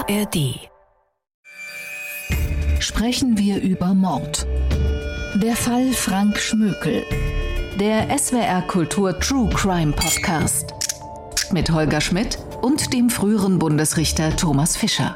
ARD. Sprechen wir über Mord. Der Fall Frank Schmökel. Der SWR Kultur True Crime Podcast. Mit Holger Schmidt und dem früheren Bundesrichter Thomas Fischer.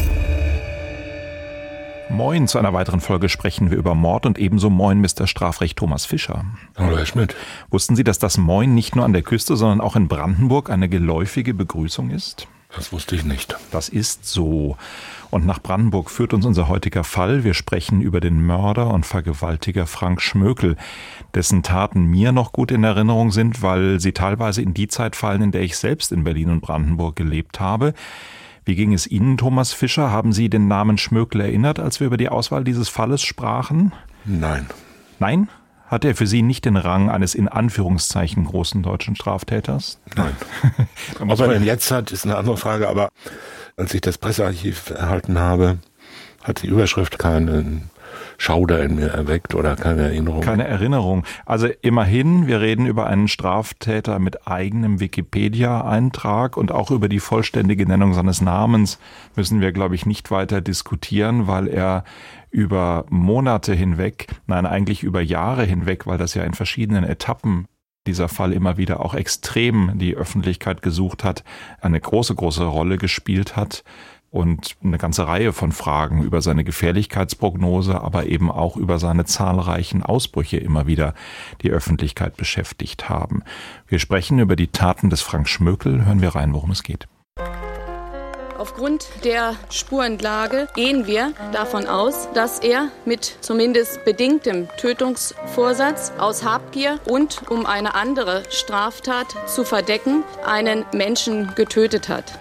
Moin, zu einer weiteren Folge sprechen wir über Mord und ebenso moin Mr. Strafrecht Thomas Fischer. Hallo Herr Schmidt. Wussten Sie, dass das Moin nicht nur an der Küste, sondern auch in Brandenburg eine geläufige Begrüßung ist? Das wusste ich nicht. Das ist so. Und nach Brandenburg führt uns unser heutiger Fall. Wir sprechen über den Mörder und Vergewaltiger Frank Schmökel, dessen Taten mir noch gut in Erinnerung sind, weil sie teilweise in die Zeit fallen, in der ich selbst in Berlin und Brandenburg gelebt habe. Wie ging es Ihnen, Thomas Fischer? Haben Sie den Namen Schmökel erinnert, als wir über die Auswahl dieses Falles sprachen? Nein. Nein? Hat er für Sie nicht den Rang eines in Anführungszeichen großen deutschen Straftäters? Nein. Was man denn jetzt hat, ist eine andere Frage, aber als ich das Pressearchiv erhalten habe, hat die Überschrift keinen Schauder in mir erweckt oder keine Erinnerung. Keine Erinnerung. Also immerhin, wir reden über einen Straftäter mit eigenem Wikipedia-Eintrag und auch über die vollständige Nennung seines Namens müssen wir, glaube ich, nicht weiter diskutieren, weil er über Monate hinweg, nein, eigentlich über Jahre hinweg, weil das ja in verschiedenen Etappen dieser Fall immer wieder auch extrem die Öffentlichkeit gesucht hat, eine große, große Rolle gespielt hat. Und eine ganze Reihe von Fragen über seine Gefährlichkeitsprognose, aber eben auch über seine zahlreichen Ausbrüche immer wieder die Öffentlichkeit beschäftigt haben. Wir sprechen über die Taten des Frank Schmökel. Hören wir rein, worum es geht. Aufgrund der Spurenlage gehen wir davon aus, dass er mit zumindest bedingtem Tötungsvorsatz aus Habgier und um eine andere Straftat zu verdecken, einen Menschen getötet hat.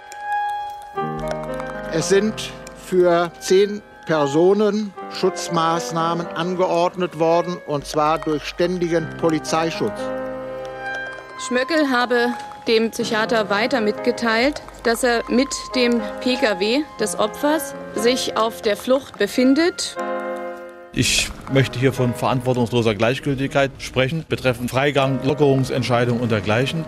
Es sind für 10 Personen Schutzmaßnahmen angeordnet worden, und zwar durch ständigen Polizeischutz. Schmökel habe dem Psychiater weiter mitgeteilt, dass er mit dem Pkw des Opfers sich auf der Flucht befindet. Ich möchte hier von verantwortungsloser Gleichgültigkeit sprechen, betreffend Freigang, Lockerungsentscheidung und dergleichen.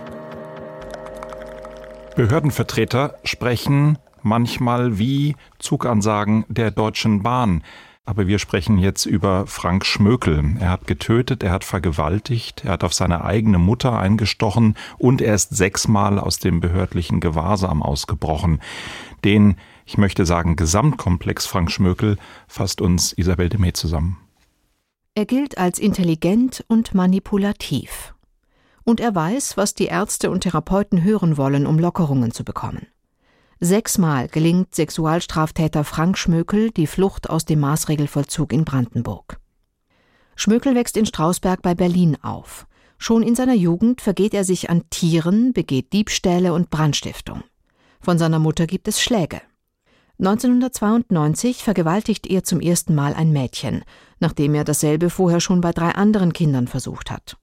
Behördenvertreter sprechen manchmal wie Zugansagen der Deutschen Bahn. Aber wir sprechen jetzt über Frank Schmökel. Er hat getötet, er hat vergewaltigt, er hat auf seine eigene Mutter eingestochen und er ist 6-mal aus dem behördlichen Gewahrsam ausgebrochen. Den, ich möchte sagen, Gesamtkomplex Frank Schmökel fasst uns Isabel Demey zusammen. Er gilt als intelligent und manipulativ. Und er weiß, was die Ärzte und Therapeuten hören wollen, um Lockerungen zu bekommen. 6-mal gelingt Sexualstraftäter Frank Schmökel die Flucht aus dem Maßregelvollzug in Brandenburg. Schmökel wächst in Strausberg bei Berlin auf. Schon in seiner Jugend vergeht er sich an Tieren, begeht Diebstähle und Brandstiftung. Von seiner Mutter gibt es Schläge. 1992 vergewaltigt er zum ersten Mal ein Mädchen, nachdem er dasselbe vorher schon bei 3 anderen Kindern versucht hat.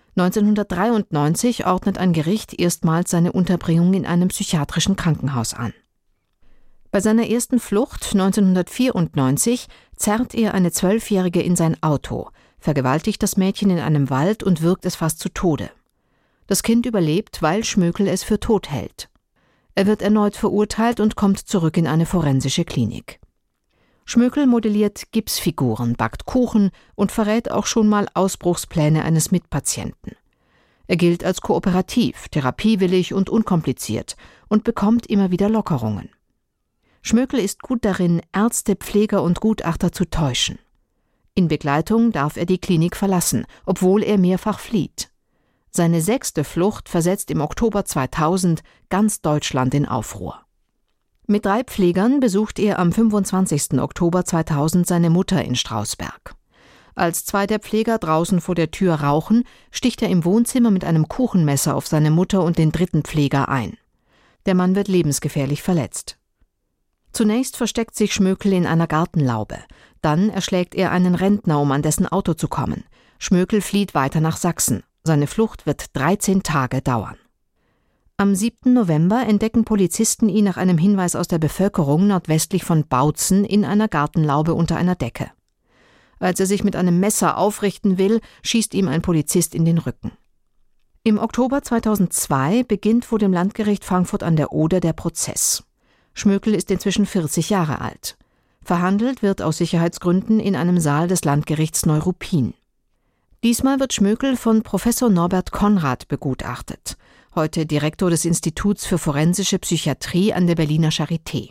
1993 ordnet ein Gericht erstmals seine Unterbringung in einem psychiatrischen Krankenhaus an. Bei seiner ersten Flucht 1994 zerrt er eine 12-Jährige in sein Auto, vergewaltigt das Mädchen in einem Wald und wirkt es fast zu Tode. Das Kind überlebt, weil Schmökel es für tot hält. Er wird erneut verurteilt und kommt zurück in eine forensische Klinik. Schmökel modelliert Gipsfiguren, backt Kuchen und verrät auch schon mal Ausbruchspläne eines Mitpatienten. Er gilt als kooperativ, therapiewillig und unkompliziert und bekommt immer wieder Lockerungen. Schmökel ist gut darin, Ärzte, Pfleger und Gutachter zu täuschen. In Begleitung darf er die Klinik verlassen, obwohl er mehrfach flieht. Seine 6. Flucht versetzt im Oktober 2000 ganz Deutschland in Aufruhr. Mit 3 Pflegern besucht er am 25. Oktober 2000 seine Mutter in Strausberg. Als 2 der Pfleger draußen vor der Tür rauchen, sticht er im Wohnzimmer mit einem Kuchenmesser auf seine Mutter und den 3. Pfleger ein. Der Mann wird lebensgefährlich verletzt. Zunächst versteckt sich Schmökel in einer Gartenlaube. Dann erschlägt er einen Rentner, um an dessen Auto zu kommen. Schmökel flieht weiter nach Sachsen. Seine Flucht wird 13 Tage dauern. Am 7. November entdecken Polizisten ihn nach einem Hinweis aus der Bevölkerung nordwestlich von Bautzen in einer Gartenlaube unter einer Decke. Als er sich mit einem Messer aufrichten will, schießt ihm ein Polizist in den Rücken. Im Oktober 2002 beginnt vor dem Landgericht Frankfurt an der Oder der Prozess. Schmökel ist inzwischen 40 Jahre alt. Verhandelt wird aus Sicherheitsgründen in einem Saal des Landgerichts Neuruppin. Diesmal wird Schmökel von Professor Norbert Konrad begutachtet, heute Direktor des Instituts für forensische Psychiatrie an der Berliner Charité.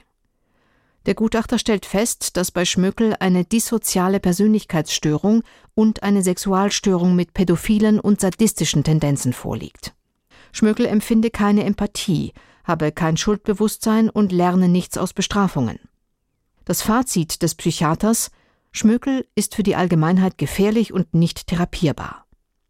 Der Gutachter stellt fest, dass bei Schmökel eine dissoziale Persönlichkeitsstörung und eine Sexualstörung mit pädophilen und sadistischen Tendenzen vorliegt. Schmökel empfinde keine Empathie, habe kein Schuldbewusstsein und lerne nichts aus Bestrafungen. Das Fazit des Psychiaters: Schmökel ist für die Allgemeinheit gefährlich und nicht therapierbar.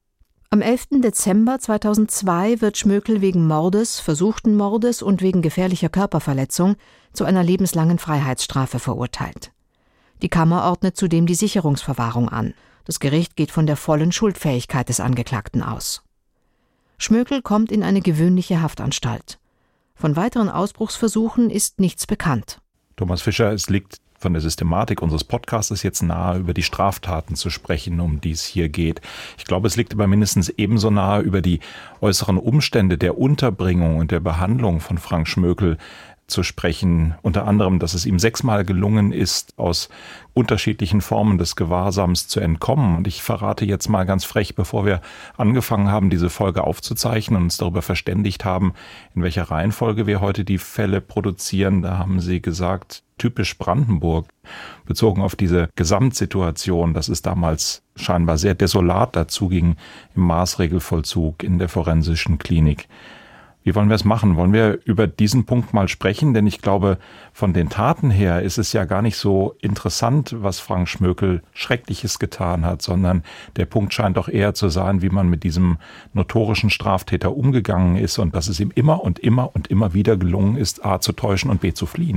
Am 11. Dezember 2002 wird Schmökel wegen Mordes, versuchten Mordes und wegen gefährlicher Körperverletzung zu einer lebenslangen Freiheitsstrafe verurteilt. Die Kammer ordnet zudem die Sicherungsverwahrung an. Das Gericht geht von der vollen Schuldfähigkeit des Angeklagten aus. Schmökel kommt in eine gewöhnliche Haftanstalt. Von weiteren Ausbruchsversuchen ist nichts bekannt. Thomas Fischer, es liegt von der Systematik unseres Podcasts jetzt nahe, über die Straftaten zu sprechen, um die es hier geht. Ich glaube, es liegt aber mindestens ebenso nahe, über die äußeren Umstände der Unterbringung und der Behandlung von Frank Schmökel zu sprechen. Unter anderem, dass es ihm 6-mal gelungen ist, aus unterschiedlichen Formen des Gewahrsams zu entkommen. Und ich verrate jetzt mal ganz frech, bevor wir angefangen haben, diese Folge aufzuzeichnen und uns darüber verständigt haben, in welcher Reihenfolge wir heute die Fälle produzieren. Da haben Sie gesagt, typisch Brandenburg, bezogen auf diese Gesamtsituation, dass es damals scheinbar sehr desolat dazu ging im Maßregelvollzug in der forensischen Klinik. Wie wollen wir es machen? Wollen wir über diesen Punkt mal sprechen? Denn ich glaube, von den Taten her ist es ja gar nicht so interessant, was Frank Schmökel Schreckliches getan hat, sondern der Punkt scheint doch eher zu sein, wie man mit diesem notorischen Straftäter umgegangen ist und dass es ihm immer und immer und immer wieder gelungen ist, A, zu täuschen und B, zu fliehen.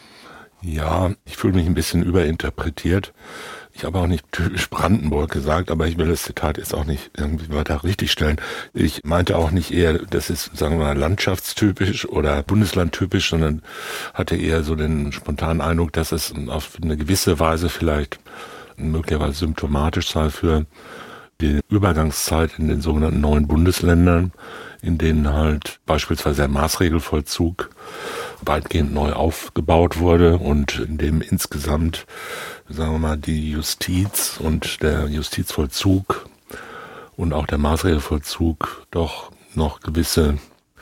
Ja, ich fühle mich ein bisschen überinterpretiert. Ich habe auch nicht typisch Brandenburg gesagt, aber ich will das Zitat jetzt auch nicht irgendwie weiter richtig stellen. Ich meinte auch nicht eher, das ist, sagen wir mal, landschaftstypisch oder bundeslandtypisch, sondern hatte eher so den spontanen Eindruck, dass es auf eine gewisse Weise vielleicht möglicherweise symptomatisch sei für die Übergangszeit in den sogenannten neuen Bundesländern, in denen halt beispielsweise der Maßregelvollzug weitgehend neu aufgebaut wurde und in dem insgesamt, sagen wir mal, die Justiz und der Justizvollzug und auch der Maßregelvollzug doch noch gewisse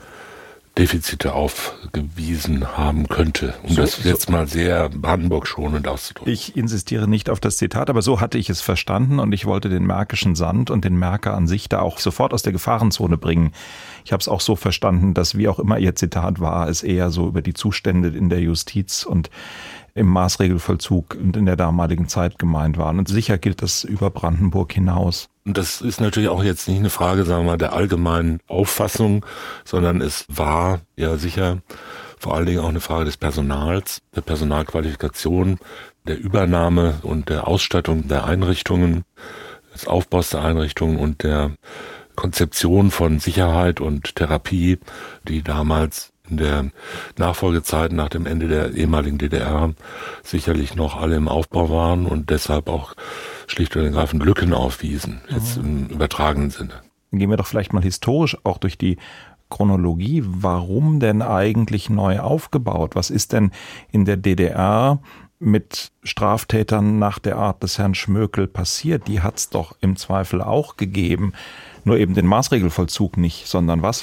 Defizite aufgewiesen haben könnte, um das jetzt mal sehr Brandenburg-schonend auszudrücken. Ich insistiere nicht auf das Zitat, aber so hatte ich es verstanden und ich wollte den Märkischen Sand und den Märker an sich da auch sofort aus der Gefahrenzone bringen. Ich habe es auch so verstanden, dass, wie auch immer Ihr Zitat war, es eher so über die Zustände in der Justiz und im Maßregelvollzug und in der damaligen Zeit gemeint waren. Und sicher gilt das über Brandenburg hinaus. Und das ist natürlich auch jetzt nicht eine Frage, sagen wir mal, der allgemeinen Auffassung, sondern es war ja sicher vor allen Dingen auch eine Frage des Personals, der Personalqualifikation, der Übernahme und der Ausstattung der Einrichtungen, des Aufbaus der Einrichtungen und der Konzeption von Sicherheit und Therapie, die damals in der Nachfolgezeit nach dem Ende der ehemaligen DDR sicherlich noch alle im Aufbau waren und deshalb auch schlicht und ergreifend Lücken aufwiesen, jetzt im übertragenen Sinne. Gehen wir doch vielleicht mal historisch auch durch die Chronologie. Warum denn eigentlich neu aufgebaut? Was ist denn in der DDR mit Straftätern nach der Art des Herrn Schmökel passiert? Die hat es doch im Zweifel auch gegeben. Nur eben den Maßregelvollzug nicht, sondern was?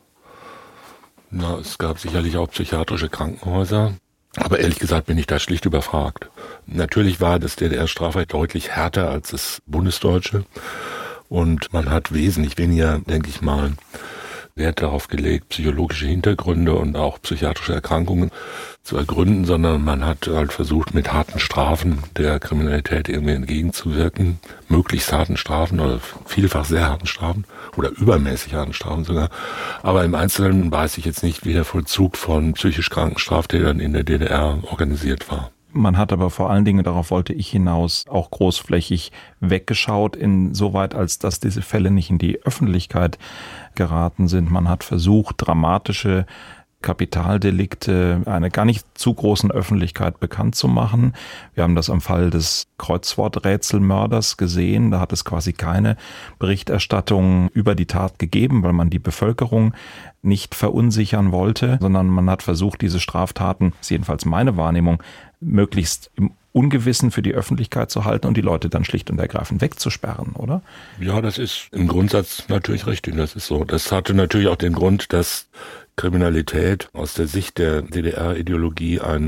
Na, es gab sicherlich auch psychiatrische Krankenhäuser, aber ehrlich gesagt bin ich da schlicht überfragt. Natürlich war das DDR-Strafrecht deutlich härter als das bundesdeutsche und man hat wesentlich weniger, denke ich mal, Wert darauf gelegt, psychologische Hintergründe und auch psychiatrische Erkrankungen zu ergründen, sondern man hat halt versucht, mit harten Strafen der Kriminalität irgendwie entgegenzuwirken, möglichst harten Strafen oder vielfach sehr harten Strafen oder übermäßig harten Strafen sogar. Aber im Einzelnen weiß ich jetzt nicht, wie der Vollzug von psychisch kranken Straftätern in der DDR organisiert war. Man hat aber vor allen Dingen, darauf wollte ich hinaus, auch großflächig weggeschaut, insoweit als dass diese Fälle nicht in die Öffentlichkeit geraten sind. Man hat versucht, dramatische Kapitaldelikte einer gar nicht zu großen Öffentlichkeit bekannt zu machen. Wir haben das am Fall des Kreuzworträtselmörders gesehen. Da hat es quasi keine Berichterstattung über die Tat gegeben, weil man die Bevölkerung nicht verunsichern wollte, sondern man hat versucht, diese Straftaten, das ist jedenfalls meine Wahrnehmung, möglichst im Ungewissen für die Öffentlichkeit zu halten und die Leute dann schlicht und ergreifend wegzusperren, oder? Ja, das ist im Grundsatz natürlich richtig. Das ist so. Das hatte natürlich auch den Grund, dass Kriminalität aus der Sicht der DDR-Ideologie ein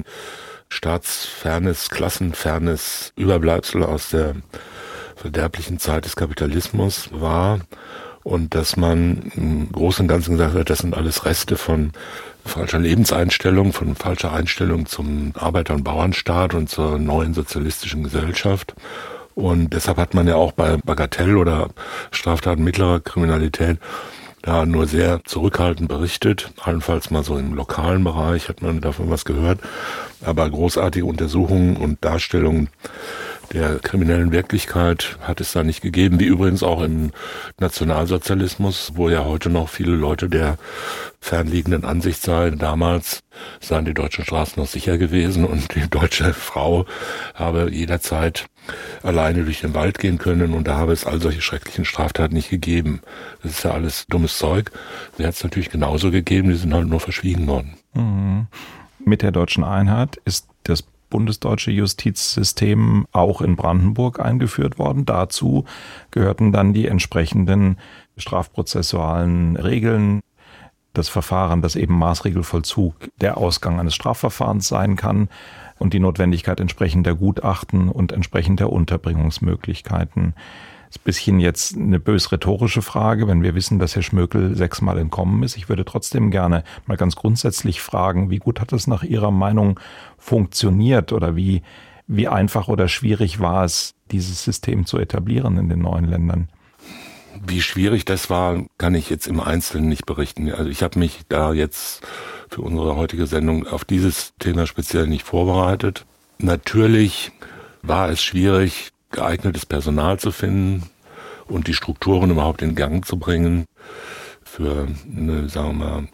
staatsfernes, klassenfernes Überbleibsel aus der verderblichen Zeit des Kapitalismus war und dass man im Großen und Ganzen gesagt hat, das sind alles Reste von falscher Lebenseinstellung, von falscher Einstellung zum Arbeiter- und Bauernstaat und zur neuen sozialistischen Gesellschaft. Und deshalb hat man ja auch bei Bagatell- oder Straftaten mittlerer Kriminalität da nur sehr zurückhaltend berichtet. Allenfalls mal so im lokalen Bereich hat man davon was gehört. Aber großartige Untersuchungen und Darstellungen der kriminellen Wirklichkeit hat es da nicht gegeben, wie übrigens auch im Nationalsozialismus, wo ja heute noch viele Leute der fernliegenden Ansicht seien. Damals seien die deutschen Straßen noch sicher gewesen und die deutsche Frau habe jederzeit alleine durch den Wald gehen können und da habe es all solche schrecklichen Straftaten nicht gegeben. Das ist ja alles dummes Zeug. Sie hat es natürlich genauso gegeben, die sind halt nur verschwiegen worden. Mhm. Mit der deutschen Einheit ist das bundesdeutsche Justizsystem auch in Brandenburg eingeführt worden. Dazu gehörten dann die entsprechenden strafprozessualen Regeln, das Verfahren, das eben Maßregelvollzug der Ausgang eines Strafverfahrens sein kann und die Notwendigkeit entsprechender Gutachten und entsprechender Unterbringungsmöglichkeiten. Das ist ein bisschen jetzt eine bös rhetorische Frage, wenn wir wissen, dass Herr Schmökel 6-mal entkommen ist. Ich würde trotzdem gerne mal ganz grundsätzlich fragen, wie gut hat es nach Ihrer Meinung funktioniert oder wie einfach oder schwierig war es, dieses System zu etablieren in den neuen Ländern? Wie schwierig das war, kann ich jetzt im Einzelnen nicht berichten. Also ich habe mich da jetzt für unsere heutige Sendung auf dieses Thema speziell nicht vorbereitet. Natürlich war es schwierig, geeignetes Personal zu finden und die Strukturen überhaupt in Gang zu bringen für eine, sagen wir mal,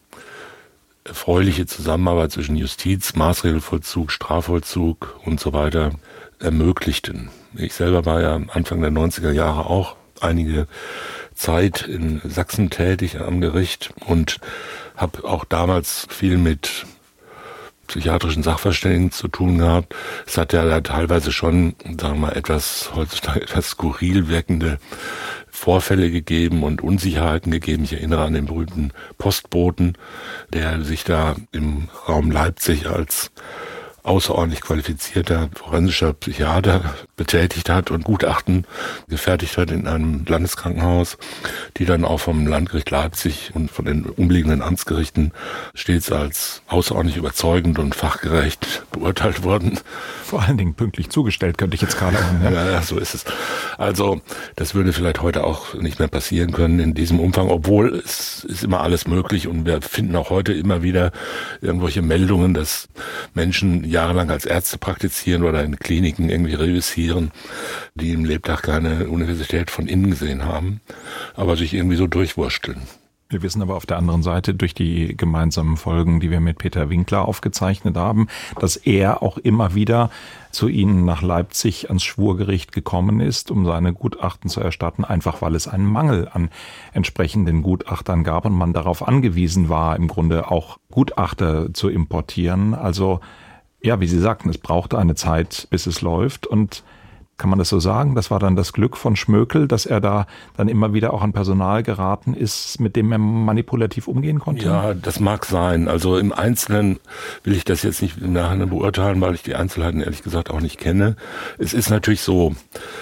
erfreuliche Zusammenarbeit zwischen Justiz, Maßregelvollzug, Strafvollzug und so weiter ermöglichten. Ich selber war ja Anfang der 90er Jahre auch einige Zeit in Sachsen tätig am Gericht und habe auch damals viel mit psychiatrischen Sachverständigen zu tun gehabt. Es hat ja teilweise schon, sagen wir mal, heutzutage etwas skurril wirkende Vorfälle gegeben und Unsicherheiten gegeben. Ich erinnere an den berühmten Postboten, der sich da im Raum Leipzig als außerordentlich qualifizierter forensischer Psychiater betätigt hat und Gutachten gefertigt hat in einem Landeskrankenhaus, die dann auch vom Landgericht Leipzig und von den umliegenden Amtsgerichten stets als außerordentlich überzeugend und fachgerecht beurteilt wurden. Vor allen Dingen pünktlich zugestellt, könnte ich jetzt gerade sagen. Ja, so ist es. Also das würde vielleicht heute auch nicht mehr passieren können in diesem Umfang, obwohl es ist immer alles möglich und wir finden auch heute immer wieder irgendwelche Meldungen, dass Menschen jahrelang als Ärzte praktizieren oder in Kliniken irgendwie reüssieren, die im Lebtag keine Universität von innen gesehen haben, aber sich irgendwie so durchwursteln. Wir wissen aber auf der anderen Seite durch die gemeinsamen Folgen, die wir mit Peter Winkler aufgezeichnet haben, dass er auch immer wieder zu Ihnen nach Leipzig ans Schwurgericht gekommen ist, um seine Gutachten zu erstatten, einfach weil es einen Mangel an entsprechenden Gutachtern gab und man darauf angewiesen war, im Grunde auch Gutachter zu importieren. Also ja, wie Sie sagten, es brauchte eine Zeit, bis es läuft. Und kann man das so sagen? Das war dann das Glück von Schmökel, dass er da dann immer wieder auch an Personal geraten ist, mit dem er manipulativ umgehen konnte? Ja, das mag sein. Also im Einzelnen will ich das jetzt nicht im Nachhinein beurteilen, weil ich die Einzelheiten ehrlich gesagt auch nicht kenne. Es ist natürlich so,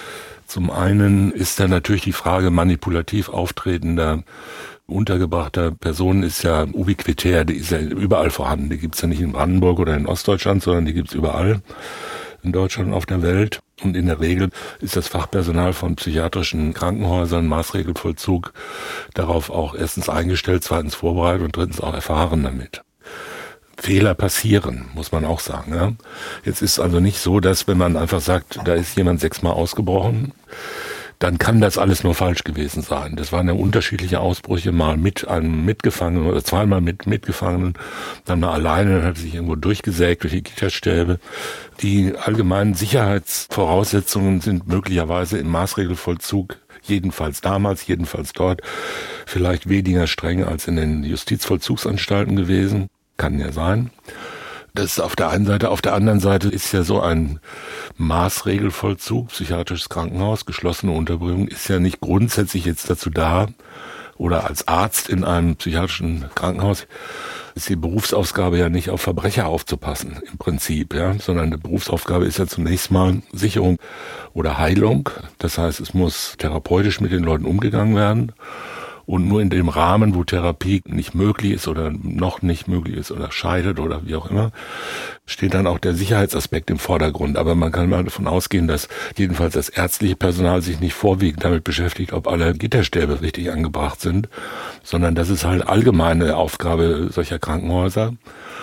zum einen ist da natürlich die Frage manipulativ auftretender untergebrachter Personen ist ja ubiquitär, die ist ja überall vorhanden. Die gibt's ja nicht in Brandenburg oder in Ostdeutschland, sondern die gibt's überall in Deutschland und auf der Welt. Und in der Regel ist das Fachpersonal von psychiatrischen Krankenhäusern, Maßregelvollzug, darauf auch erstens eingestellt, zweitens vorbereitet und drittens auch erfahren damit. Fehler passieren, muss man auch sagen. Ja? Jetzt ist also nicht so, dass wenn man einfach sagt, da ist jemand 6-mal ausgebrochen, dann kann das alles nur falsch gewesen sein. Das waren ja unterschiedliche Ausbrüche, mal mit einem Mitgefangenen oder zweimal mit Mitgefangenen, dann mal alleine, dann hat er sich irgendwo durchgesägt durch die Gitterstäbe. Die allgemeinen Sicherheitsvoraussetzungen sind möglicherweise im Maßregelvollzug, jedenfalls damals, jedenfalls dort, vielleicht weniger streng als in den Justizvollzugsanstalten gewesen. Kann ja sein. Das ist auf der einen Seite. Auf der anderen Seite ist ja so ein Maßregelvollzug, psychiatrisches Krankenhaus, geschlossene Unterbringung, ist ja nicht grundsätzlich jetzt dazu da, oder als Arzt in einem psychiatrischen Krankenhaus ist die Berufsaufgabe ja nicht auf Verbrecher aufzupassen, im Prinzip, ja, sondern die Berufsaufgabe ist ja zunächst mal Sicherung oder Heilung. Das heißt, es muss therapeutisch mit den Leuten umgegangen werden. Und nur in dem Rahmen, wo Therapie nicht möglich ist oder noch nicht möglich ist oder scheidet oder wie auch immer, steht dann auch der Sicherheitsaspekt im Vordergrund. Aber man kann mal davon ausgehen, dass jedenfalls das ärztliche Personal sich nicht vorwiegend damit beschäftigt, ob alle Gitterstäbe richtig angebracht sind, sondern das ist halt allgemeine Aufgabe solcher Krankenhäuser.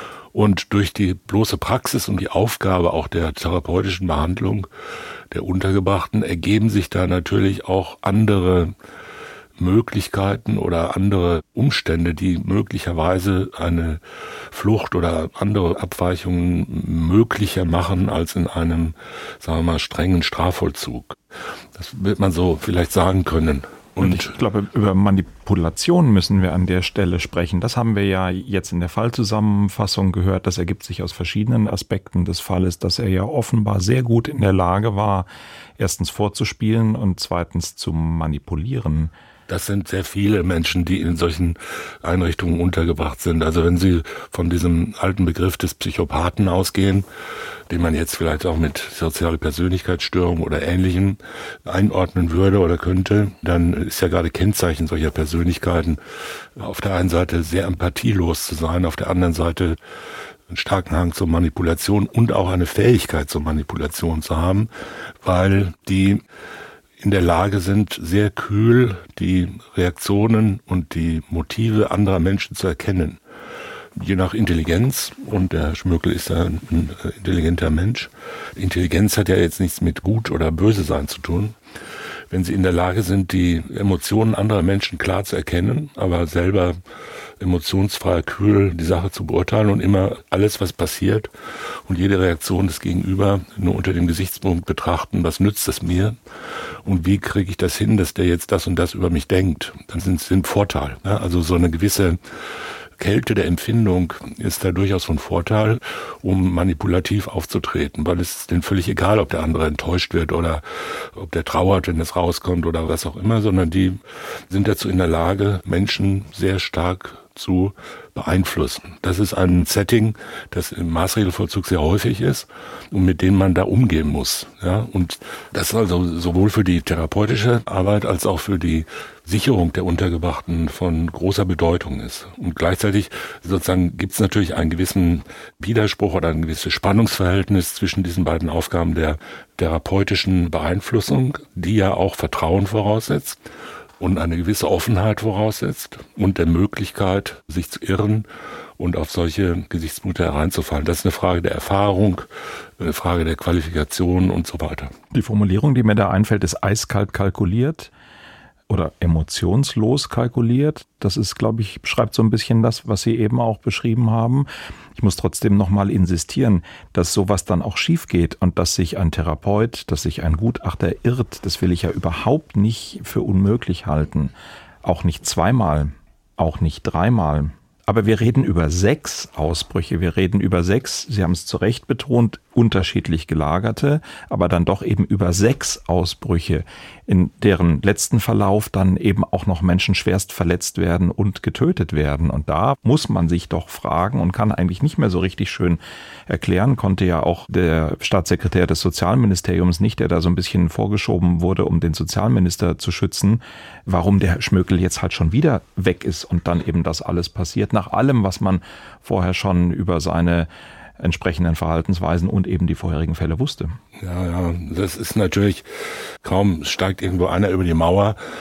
Und durch die bloße Praxis und die Aufgabe auch der therapeutischen Behandlung der Untergebrachten ergeben sich da natürlich auch andere Möglichkeiten oder andere Umstände, die möglicherweise eine Flucht oder andere Abweichungen möglicher machen als in einem, sagen wir mal, strengen Strafvollzug. Das wird man so vielleicht sagen können. Und ich glaube, über Manipulation müssen wir an der Stelle sprechen. Das haben wir ja jetzt in der Fallzusammenfassung gehört. Das ergibt sich aus verschiedenen Aspekten des Falles, dass er ja offenbar sehr gut in der Lage war, erstens vorzuspielen und zweitens zu manipulieren. Das sind sehr viele Menschen, die in solchen Einrichtungen untergebracht sind. Also wenn Sie von diesem alten Begriff des Psychopathen ausgehen, den man jetzt vielleicht auch mit soziale Persönlichkeitsstörung oder Ähnlichem einordnen würde oder könnte, dann ist ja gerade Kennzeichen solcher Persönlichkeiten auf der einen Seite sehr empathielos zu sein, auf der anderen Seite einen starken Hang zur Manipulation und auch eine Fähigkeit zur Manipulation zu haben, weil die in der Lage sind, sehr kühl die Reaktionen und die Motive anderer Menschen zu erkennen. Je nach Intelligenz, und der Schmökel ist ja ein intelligenter Mensch. Intelligenz hat ja jetzt nichts mit gut oder böse sein zu tun. Wenn sie in der Lage sind, die Emotionen anderer Menschen klar zu erkennen, aber selber emotionsfrei, kühl die Sache zu beurteilen und immer alles, was passiert und jede Reaktion des Gegenüber nur unter dem Gesichtspunkt betrachten, was nützt es mir und wie kriege ich das hin, dass der jetzt das und das über mich denkt, dann sind sie ein Vorteil. Ja, also so eine gewisse Kälte der Empfindung ist da durchaus von Vorteil, um manipulativ aufzutreten, weil es ist denen völlig egal, ob der andere enttäuscht wird oder ob der trauert, wenn es rauskommt oder was auch immer, sondern die sind dazu in der Lage, Menschen sehr stark zu beeinflussen. Das ist ein Setting, das im Maßregelvollzug sehr häufig ist und mit dem man da umgehen muss. Ja, und das also sowohl für die therapeutische Arbeit als auch für die Sicherung der Untergebrachten von großer Bedeutung ist. Und gleichzeitig sozusagen gibt es natürlich einen gewissen Widerspruch oder ein gewisses Spannungsverhältnis zwischen diesen beiden Aufgaben der therapeutischen Beeinflussung, die ja auch Vertrauen voraussetzt und eine gewisse Offenheit voraussetzt und der Möglichkeit, sich zu irren und auf solche Gesichtspunkte hereinzufallen. Das ist eine Frage der Erfahrung, eine Frage der Qualifikation und so weiter. Die Formulierung, die mir da einfällt, ist eiskalt kalkuliert oder emotionslos kalkuliert. Das ist, glaube ich, beschreibt so ein bisschen das, was Sie eben auch beschrieben haben. Ich muss trotzdem nochmal insistieren, dass sowas dann auch schief geht und dass sich ein Therapeut, dass sich ein Gutachter irrt, das will ich ja überhaupt nicht für unmöglich halten. Auch nicht zweimal, auch nicht dreimal. Aber wir reden über 6 Ausbrüche, wir reden über 6, Sie haben es zu Recht betont, unterschiedlich gelagerte, aber dann doch eben über 6 Ausbrüche, in deren letzten Verlauf dann eben auch noch Menschen schwerst verletzt werden und getötet werden. Und da muss man sich doch fragen und kann eigentlich nicht mehr so richtig schön erklären, konnte ja auch der Staatssekretär des Sozialministeriums nicht, der da so ein bisschen vorgeschoben wurde, um den Sozialminister zu schützen, warum der Schmökel jetzt halt schon wieder weg ist und dann eben das alles passiert, nach allem, was man vorher schon über seine entsprechenden Verhaltensweisen und eben die vorherigen Fälle wusste. Ja, das ist natürlich, kaum steigt irgendwo einer über die Mauer,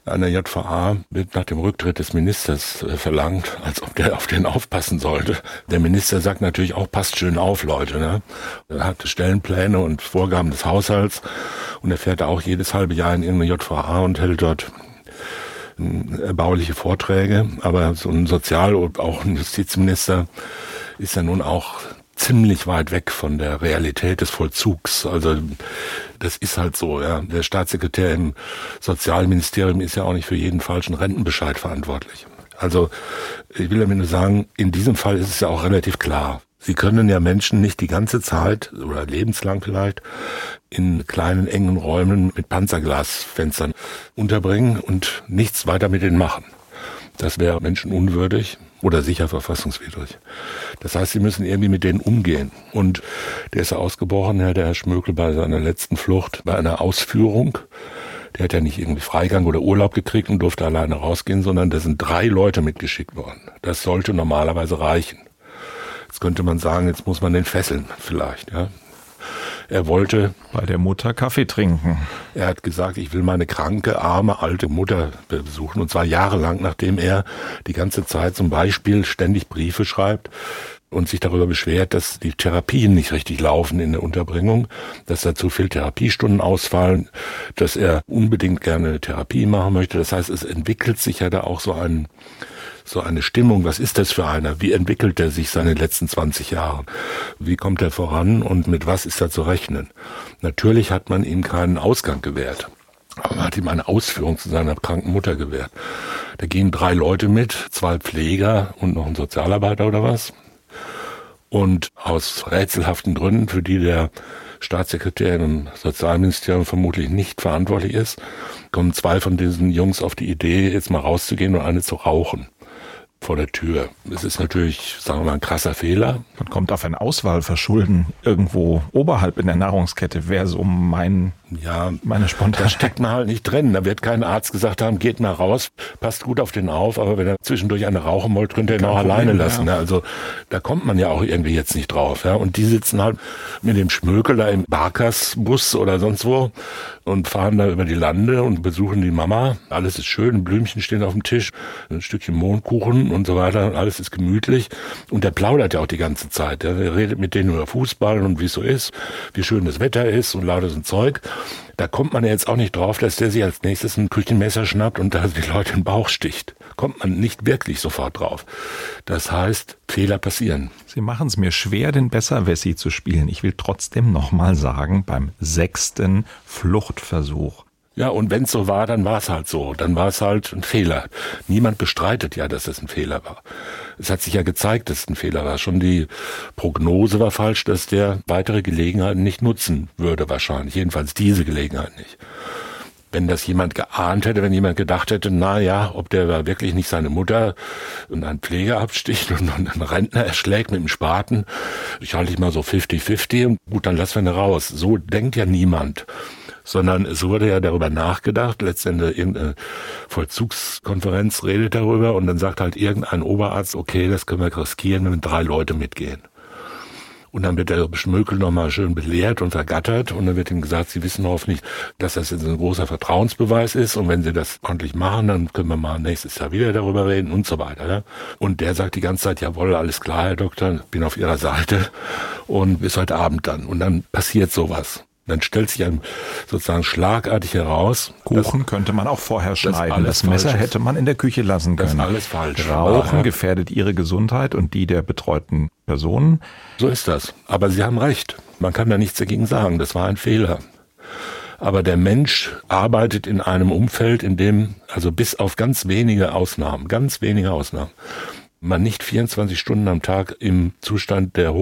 An der JVA wird nach dem Rücktritt des Ministers verlangt, als ob der auf den aufpassen sollte. Der Minister sagt natürlich auch, passt schön auf, Leute. Ne? Er hat Stellenpläne und Vorgaben des Haushalts und er fährt auch jedes halbe Jahr in irgendeine JVA und hält dort erbauliche Vorträge. Aber so ein Sozial- und auch ein Justizminister ist ja nun auch ziemlich weit weg von der Realität des Vollzugs. Also das ist halt so. Ja. Der Staatssekretär im Sozialministerium ist ja auch nicht für jeden falschen Rentenbescheid verantwortlich. Also ich will damit nur sagen, in diesem Fall ist es ja auch relativ klar. Sie können ja Menschen nicht die ganze Zeit oder lebenslang vielleicht in kleinen, engen Räumen mit Panzerglasfenstern unterbringen und nichts weiter mit denen machen. Das wäre menschenunwürdig oder sicher verfassungswidrig. Das heißt, Sie müssen irgendwie mit denen umgehen. Und der ist ja ausgebrochen, der Herr Schmökel, bei seiner letzten Flucht, bei einer Ausführung. Der hat ja nicht irgendwie Freigang oder Urlaub gekriegt und durfte alleine rausgehen, sondern da sind 3 Leute mitgeschickt worden. Das sollte normalerweise reichen. Jetzt könnte man sagen, jetzt muss man den fesseln vielleicht, ja. Er wollte bei der Mutter Kaffee trinken. Er hat gesagt, ich will meine kranke, arme, alte Mutter besuchen. Und zwar jahrelang, nachdem er die ganze Zeit zum Beispiel ständig Briefe schreibt und sich darüber beschwert, dass die Therapien nicht richtig laufen in der Unterbringung, dass da zu viel Therapiestunden ausfallen, dass er unbedingt gerne eine Therapie machen möchte. Das heißt, es entwickelt sich ja da auch so eine Stimmung. Was ist das für einer? Wie entwickelt er sich seine letzten 20 Jahre? Wie kommt er voran und mit was ist da zu rechnen? Natürlich hat man ihm keinen Ausgang gewährt. Aber man hat ihm eine Ausführung zu seiner kranken Mutter gewährt. Da gehen 3 Leute mit, 2 Pfleger und noch ein Sozialarbeiter oder was. Und aus rätselhaften Gründen, für die der Staatssekretär im Sozialministerium vermutlich nicht verantwortlich ist, kommen 2 von diesen Jungs auf die Idee, jetzt mal rauszugehen und eine zu rauchen vor der Tür. Das ist natürlich, sagen wir mal, ein krasser Fehler. Man kommt auf ein Auswahlverschulden irgendwo oberhalb in der Nahrungskette, wäre so meine Spontanität. Da steckt man halt nicht drin. Da wird kein Arzt gesagt haben, geht mal raus, passt gut auf den auf, aber wenn er zwischendurch eine rauchen wollte, könnte er ihn auch alleine lassen. Ja. Also da kommt man ja auch irgendwie jetzt nicht drauf. Ja. Und die sitzen halt mit dem Schmökel da im Barkas-Bus oder sonst wo und fahren da über die Lande und besuchen die Mama. Alles ist schön, Blümchen stehen auf dem Tisch, ein Stückchen Mohnkuchen und so weiter. Alles ist gemütlich. Und der plaudert ja auch die ganze Zeit. Er redet mit denen über Fußball und wie es so ist, wie schön das Wetter ist und lauter so ein Zeug. Da kommt man ja jetzt auch nicht drauf, dass der sich als nächstes ein Küchenmesser schnappt und da die Leute in den Bauch sticht. Kommt man nicht wirklich sofort drauf. Das heißt, Fehler passieren. Sie machen es mir schwer, den Besserwessi zu spielen. Ich will trotzdem nochmal sagen, beim 6. Fluchtversuch. Ja, und wenn es so war, dann war es halt so. Dann war es halt ein Fehler. Niemand bestreitet ja, dass es ein Fehler war. Es hat sich ja gezeigt, dass es ein Fehler war. Schon die Prognose war falsch, dass der weitere Gelegenheiten nicht nutzen würde wahrscheinlich. Jedenfalls diese Gelegenheit nicht. Wenn das jemand geahnt hätte, wenn jemand gedacht hätte, ob der wirklich nicht seine Mutter und einen Pfleger absticht und einen Rentner erschlägt mit dem Spaten, ich halte ich mal so 50-50 und gut, dann lassen wir ihn raus. So denkt ja niemand. Sondern es wurde ja darüber nachgedacht, letztendlich irgendeine Vollzugskonferenz redet darüber und dann sagt halt irgendein Oberarzt, okay, das können wir riskieren, wenn 3 Leute mitgehen. Und dann wird der Schmökel nochmal schön belehrt und vergattert und dann wird ihm gesagt, Sie wissen hoffentlich, dass das jetzt ein großer Vertrauensbeweis ist und wenn Sie das ordentlich machen, dann können wir mal nächstes Jahr wieder darüber reden und so weiter. Ne? Und der sagt die ganze Zeit, jawohl, alles klar, Herr Doktor, bin auf Ihrer Seite und bis heute Abend dann. Und dann passiert sowas. Dann stellt sich einem sozusagen schlagartig heraus. Kuchen könnte man auch vorher schneiden. Das Messer hätte man in der Küche lassen können. Das ist alles falsch. Rauchen gefährdet Ihre Gesundheit und die der betreuten Personen. So ist das. Aber Sie haben recht. Man kann da nichts dagegen sagen. Das war ein Fehler. Aber der Mensch arbeitet in einem Umfeld, in dem, also bis auf ganz wenige Ausnahmen, man nicht 24 Stunden am Tag im Zustand der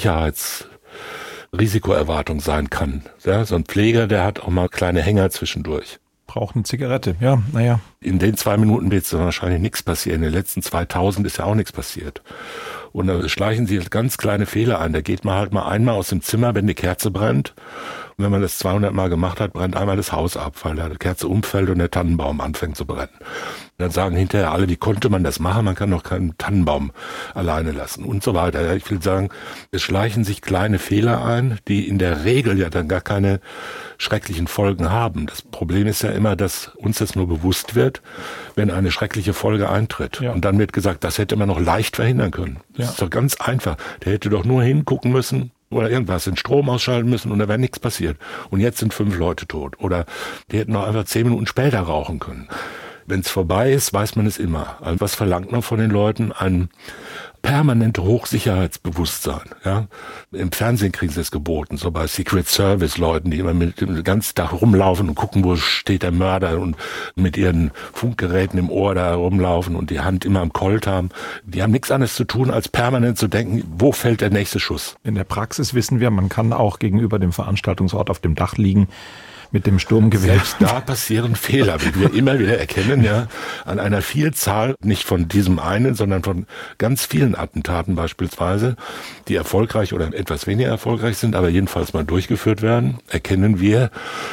Risikoerwartung sein kann. Ja, so ein Pfleger, der hat auch mal kleine Hänger zwischendurch. Braucht eine Zigarette, ja, naja. In den 2 Minuten wird wahrscheinlich nichts passieren. In den letzten 2000 ist ja auch nichts passiert. Und da schleichen sich ganz kleine Fehler ein. Da geht man halt mal einmal aus dem Zimmer, wenn die Kerze brennt. Und wenn man das 200 Mal gemacht hat, brennt einmal das Haus ab, weil da die Kerze umfällt und der Tannenbaum anfängt zu brennen. Dann sagen hinterher alle, wie konnte man das machen? Man kann doch keinen Tannenbaum alleine lassen und so weiter. Ich will sagen, es schleichen sich kleine Fehler ein, die in der Regel ja dann gar keine schrecklichen Folgen haben. Das Problem ist ja immer, dass uns das nur bewusst wird, wenn eine schreckliche Folge eintritt. Ja. Und dann wird gesagt, das hätte man noch leicht verhindern können. Das ist doch ganz einfach. Der hätte doch nur hingucken müssen, oder irgendwas, den Strom ausschalten müssen und da wäre nichts passiert. Und jetzt sind 5 Leute tot. Oder die hätten noch einfach 10 Minuten später rauchen können. Wenn es vorbei ist, weiß man es immer. Also was verlangt man von den Leuten? Ein permanente Hochsicherheitsbewusstsein. Ja? Im Fernsehen kriegen sie es geboten, so bei Secret Service Leuten, die immer mit dem ganzen Tag rumlaufen und gucken, wo steht der Mörder und mit ihren Funkgeräten im Ohr da rumlaufen und die Hand immer am Colt haben. Die haben nichts anderes zu tun, als permanent zu denken, wo fällt der nächste Schuss. In der Praxis wissen wir, man kann auch gegenüber dem Veranstaltungsort auf dem Dach liegen, mit dem Sturmgewehr. Selbst da passieren Fehler, wie wir immer wieder erkennen, ja, an einer Vielzahl, nicht von diesem einen, sondern von ganz vielen Attentaten beispielsweise, die erfolgreich oder etwas weniger erfolgreich sind, aber jedenfalls mal durchgeführt werden, erkennen wir,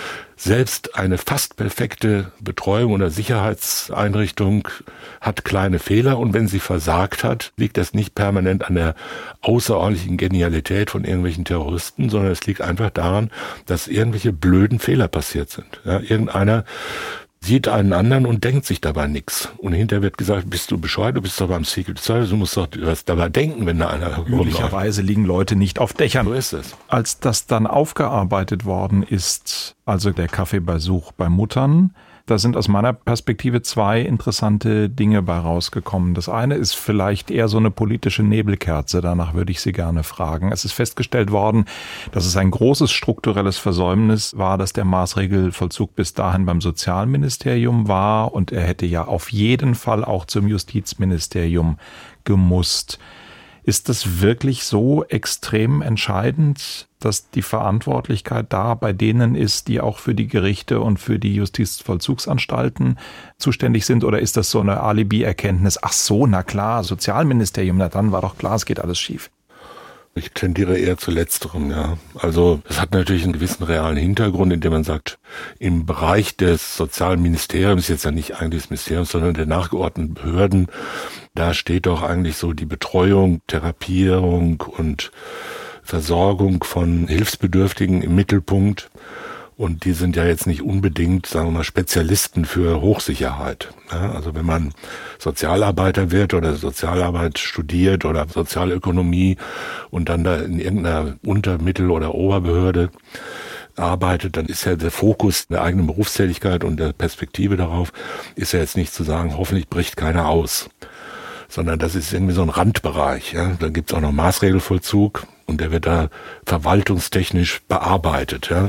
selbst eine fast perfekte Betreuung oder Sicherheitseinrichtung hat kleine Fehler und wenn sie versagt hat, liegt das nicht permanent an der außerordentlichen Genialität von irgendwelchen Terroristen, sondern es liegt einfach daran, dass irgendwelche blöden Fehler passiert sind. Ja, irgendeiner sieht einen anderen und denkt sich dabei nichts. Und hinterher wird gesagt, bist du bescheuert, du bist doch beim Secret Service, du musst doch was dabei denken, wenn da einer rumläuft. Möglicherweise liegen Leute nicht auf Dächern. So ist es. Als das dann aufgearbeitet worden ist, also der Kaffeebesuch bei Muttern, da sind aus meiner Perspektive 2 interessante Dinge bei rausgekommen. Das eine ist vielleicht eher so eine politische Nebelkerze, danach würde ich Sie gerne fragen. Es ist festgestellt worden, dass es ein großes strukturelles Versäumnis war, dass der Maßregelvollzug bis dahin beim Sozialministerium war und er hätte ja auf jeden Fall auch zum Justizministerium gemusst. Ist das wirklich so extrem entscheidend, dass die Verantwortlichkeit da bei denen ist, die auch für die Gerichte und für die Justizvollzugsanstalten zuständig sind? Oder ist das so eine Alibi-Erkenntnis? Ach so, na klar, Sozialministerium, na dann war doch klar, es geht alles schief. Ich tendiere eher zu Letzterem, ja. Also es hat natürlich einen gewissen realen Hintergrund, indem man sagt, im Bereich des Sozialministeriums, jetzt ja nicht eigentlich des Ministeriums, sondern der nachgeordneten Behörden, da steht doch eigentlich so die Betreuung, Therapierung und Versorgung von Hilfsbedürftigen im Mittelpunkt. Und die sind ja jetzt nicht unbedingt, sagen wir mal, Spezialisten für Hochsicherheit. Ja, also wenn man Sozialarbeiter wird oder Sozialarbeit studiert oder Sozialökonomie und dann da in irgendeiner Unter-, Mittel- oder Oberbehörde arbeitet, dann ist ja der Fokus der eigenen Berufstätigkeit und der Perspektive darauf, ist ja jetzt nicht zu sagen, hoffentlich bricht keiner aus, sondern das ist irgendwie so ein Randbereich. Ja. Dann gibt's auch noch Maßregelvollzug und der wird da verwaltungstechnisch bearbeitet. Ja.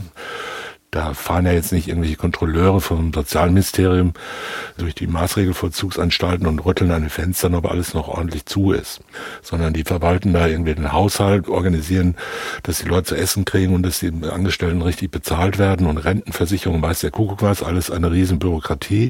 Da fahren ja jetzt nicht irgendwelche Kontrolleure vom Sozialministerium durch die Maßregelvollzugsanstalten und rütteln an den Fenstern, ob alles noch ordentlich zu ist. Sondern die verwalten da irgendwie den Haushalt, organisieren, dass die Leute zu essen kriegen und dass die Angestellten richtig bezahlt werden und Rentenversicherung, weiß der Kuckuck was, alles eine riesen Bürokratie.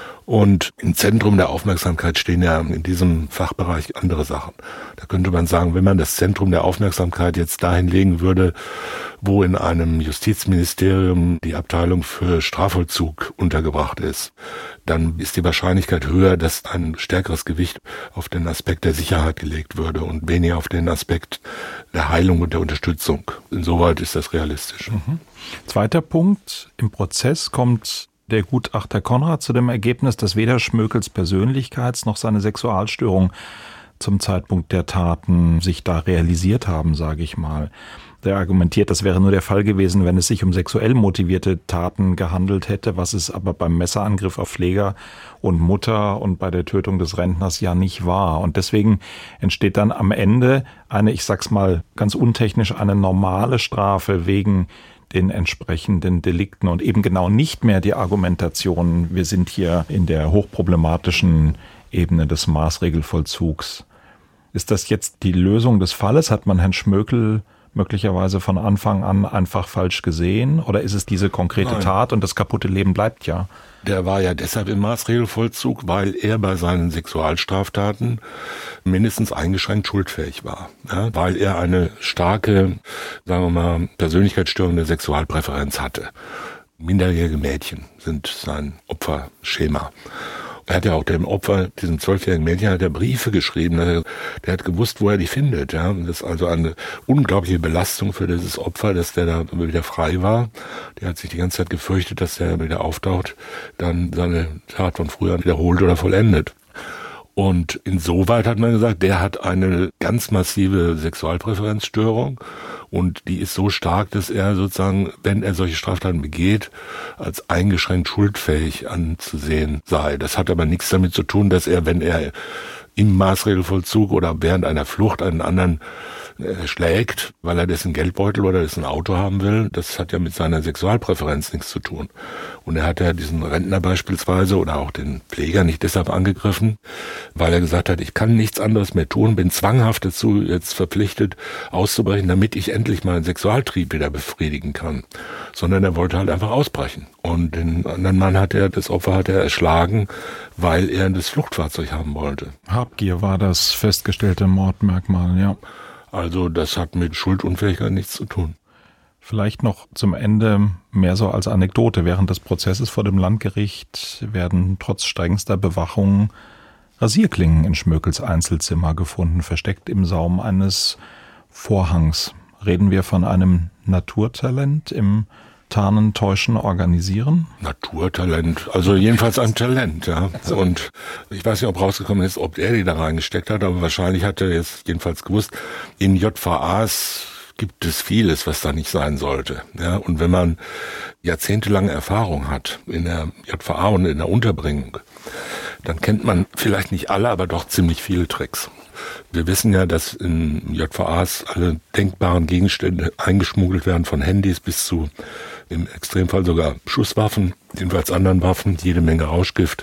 Und im Zentrum der Aufmerksamkeit stehen ja in diesem Fachbereich andere Sachen. Da könnte man sagen, wenn man das Zentrum der Aufmerksamkeit jetzt dahin legen würde, wo in einem Justizministerium die Abteilung für Strafvollzug untergebracht ist, dann ist die Wahrscheinlichkeit höher, dass ein stärkeres Gewicht auf den Aspekt der Sicherheit gelegt würde und weniger auf den Aspekt der Heilung und der Unterstützung. Insoweit ist das realistisch. Zweiter Punkt, im Prozess kommt der Gutachter Konrad zu dem Ergebnis, dass weder Schmökels Persönlichkeits- noch seine Sexualstörung zum Zeitpunkt der Taten sich da realisiert haben, sage ich mal. Der argumentiert, das wäre nur der Fall gewesen, wenn es sich um sexuell motivierte Taten gehandelt hätte, was es aber beim Messerangriff auf Pfleger und Mutter und bei der Tötung des Rentners ja nicht war. Und deswegen entsteht dann am Ende eine, ich sag's mal ganz untechnisch, eine normale Strafe wegen den entsprechenden Delikten und eben genau nicht mehr die Argumentation, wir sind hier in der hochproblematischen Ebene des Maßregelvollzugs. Ist das jetzt die Lösung des Falles? Hat man Herrn Schmökel möglicherweise von Anfang an einfach falsch gesehen? Oder ist es diese konkrete Tat und das kaputte Leben bleibt ja? Der war ja deshalb im Maßregelvollzug, weil er bei seinen Sexualstraftaten mindestens eingeschränkt schuldfähig war. Ja, weil er eine starke, sagen wir mal, persönlichkeitsstörende Sexualpräferenz hatte. Minderjährige Mädchen sind sein Opferschema. Er hat ja auch dem Opfer, diesem 12-jährigen Mädchen, hat er Briefe geschrieben. Der hat gewusst, wo er die findet. Ja. Das ist also eine unglaubliche Belastung für dieses Opfer, dass der da wieder frei war. Der hat sich die ganze Zeit gefürchtet, dass der wieder auftaucht, dann seine Tat von früher wiederholt oder vollendet. Und insoweit hat man gesagt, der hat eine ganz massive Sexualpräferenzstörung und die ist so stark, dass er sozusagen, wenn er solche Straftaten begeht, als eingeschränkt schuldfähig anzusehen sei. Das hat aber nichts damit zu tun, dass er, wenn er im Maßregelvollzug oder während einer Flucht einen anderen schlägt, weil er dessen Geldbeutel oder dessen Auto haben will, das hat ja mit seiner Sexualpräferenz nichts zu tun. Und er hat ja diesen Rentner beispielsweise oder auch den Pfleger nicht deshalb angegriffen, weil er gesagt hat, ich kann nichts anderes mehr tun, bin zwanghaft dazu jetzt verpflichtet auszubrechen, damit ich endlich meinen Sexualtrieb wieder befriedigen kann. Sondern er wollte halt einfach ausbrechen. Und den anderen Mann das Opfer hat er erschlagen, weil er das Fluchtfahrzeug haben wollte. Habgier war das festgestellte Mordmerkmal, ja. Also das hat mit Schuldunfähigkeit nichts zu tun. Vielleicht noch zum Ende mehr so als Anekdote. Während des Prozesses vor dem Landgericht werden trotz strengster Bewachung Rasierklingen in Schmökels Einzelzimmer gefunden, versteckt im Saum eines Vorhangs. Reden wir von einem Naturtalent im Tarnen, Täuschen, Organisieren? Naturtalent, also jedenfalls ein Talent, ja. Und ich weiß nicht, ob rausgekommen ist, ob er die da reingesteckt hat, aber wahrscheinlich hat er jetzt jedenfalls gewusst, in JVAs gibt es vieles, was da nicht sein sollte. Ja, und wenn man jahrzehntelange Erfahrung hat in der JVA und in der Unterbringung, dann kennt man vielleicht nicht alle, aber doch ziemlich viele Tricks. Wir wissen ja, dass in JVAs alle denkbaren Gegenstände eingeschmuggelt werden, von Handys bis zu, im Extremfall sogar Schusswaffen, jedenfalls anderen Waffen, jede Menge Rauschgift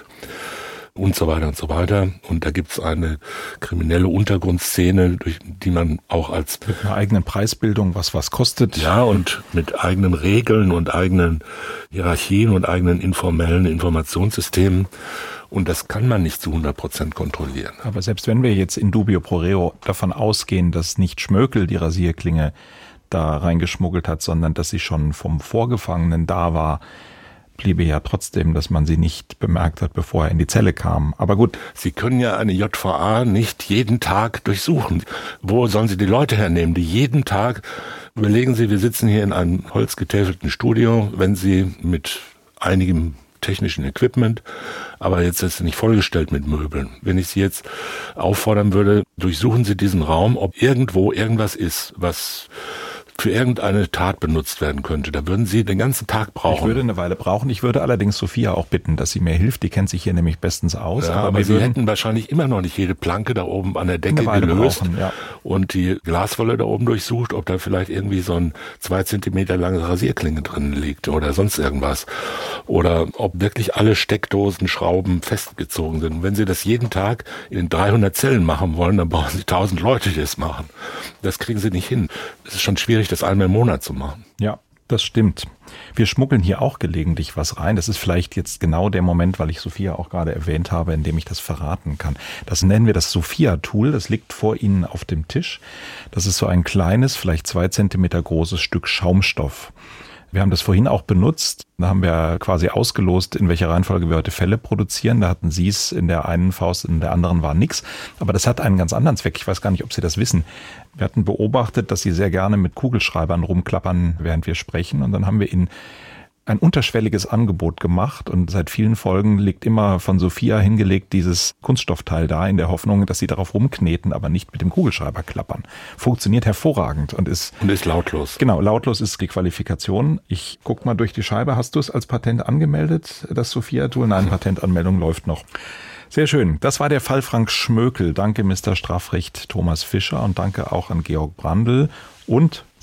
und so weiter und so weiter. Und da gibt's eine kriminelle Untergrundszene, durch die man auch als... Mit einer eigenen Preisbildung, was kostet. Ja, und mit eigenen Regeln und eigenen Hierarchien und eigenen informellen Informationssystemen. Und das kann man nicht zu 100% kontrollieren. Aber selbst wenn wir jetzt in dubio pro reo davon ausgehen, dass nicht Schmökel die Rasierklinge da reingeschmuggelt hat, sondern dass sie schon vom Vorgefangenen da war, bliebe ja trotzdem, dass man sie nicht bemerkt hat, bevor er in die Zelle kam. Aber gut. Sie können ja eine JVA nicht jeden Tag durchsuchen. Wo sollen Sie die Leute hernehmen, die jeden Tag, überlegen Sie, wir sitzen hier in einem holzgetäfelten Studio, wenn Sie mit einigem technischen Equipment, aber jetzt ist es nicht vollgestellt mit Möbeln. Wenn ich Sie jetzt auffordern würde, durchsuchen Sie diesen Raum, ob irgendwo irgendwas ist, was für irgendeine Tat benutzt werden könnte. Da würden Sie den ganzen Tag brauchen. Ich würde eine Weile brauchen. Ich würde allerdings Sophia auch bitten, dass sie mir hilft. Die kennt sich hier nämlich bestens aus. Ja, aber Sie hätten wahrscheinlich immer noch nicht jede Planke da oben an der Decke gelöst und die Glaswolle da oben durchsucht, ob da vielleicht irgendwie so ein 2 Zentimeter lange Rasierklinge drin liegt oder sonst irgendwas. Oder ob wirklich alle Steckdosen, Schrauben festgezogen sind. Und wenn Sie das jeden Tag in 300 Zellen machen wollen, dann brauchen Sie 1000 Leute, die das machen. Das kriegen Sie nicht hin. Es ist schon schwierig, das einmal im Monat zu machen. Ja, das stimmt. Wir schmuggeln hier auch gelegentlich was rein. Das ist vielleicht jetzt genau der Moment, weil ich Sophia auch gerade erwähnt habe, in dem ich das verraten kann. Das nennen wir das Sophia-Tool. Das liegt vor Ihnen auf dem Tisch. Das ist so ein kleines, vielleicht 2 Zentimeter großes Stück Schaumstoff. Wir haben das vorhin auch benutzt. Da haben wir quasi ausgelost, in welcher Reihenfolge wir heute Fälle produzieren. Da hatten Sie es in der einen Faust, in der anderen war nichts. Aber das hat einen ganz anderen Zweck. Ich weiß gar nicht, ob Sie das wissen. Wir hatten beobachtet, dass Sie sehr gerne mit Kugelschreibern rumklappern, während wir sprechen. Und dann haben wir Ihnen ein unterschwelliges Angebot gemacht und seit vielen Folgen liegt immer von Sophia hingelegt dieses Kunststoffteil da in der Hoffnung, dass sie darauf rumkneten, aber nicht mit dem Kugelschreiber klappern. Funktioniert hervorragend und ist lautlos. Genau, lautlos ist die Qualifikation. Ich guck mal durch die Scheibe. Hast du es als Patent angemeldet, das Sophia-Tool? Nein, Patentanmeldung läuft noch. Sehr schön. Das war der Fall Frank Schmökel. Danke Mr. Strafrecht Thomas Fischer und danke auch an Georg Brandl und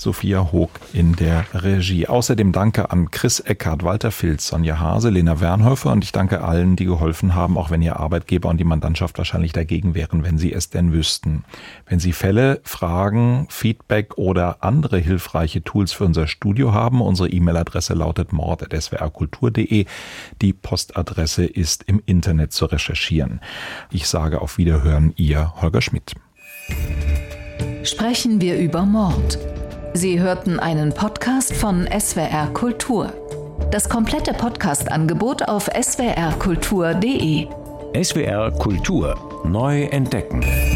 Sophia Hoog in der Regie. Außerdem danke an Chris Eckhardt, Walter Filz, Sonja Hase, Lena Wernhöfer und ich danke allen, die geholfen haben, auch wenn ihr Arbeitgeber und die Mandantschaft wahrscheinlich dagegen wären, wenn sie es denn wüssten. Wenn Sie Fälle, Fragen, Feedback oder andere hilfreiche Tools für unser Studio haben, unsere E-Mail-Adresse lautet mord@swrkultur.de. Die Postadresse ist im Internet zu recherchieren. Ich sage auf Wiederhören, Ihr Holger Schmidt. Sprechen wir über Mord. Sie hörten einen Podcast von SWR Kultur. Das komplette Podcast-Angebot auf swrkultur.de. SWR Kultur neu entdecken.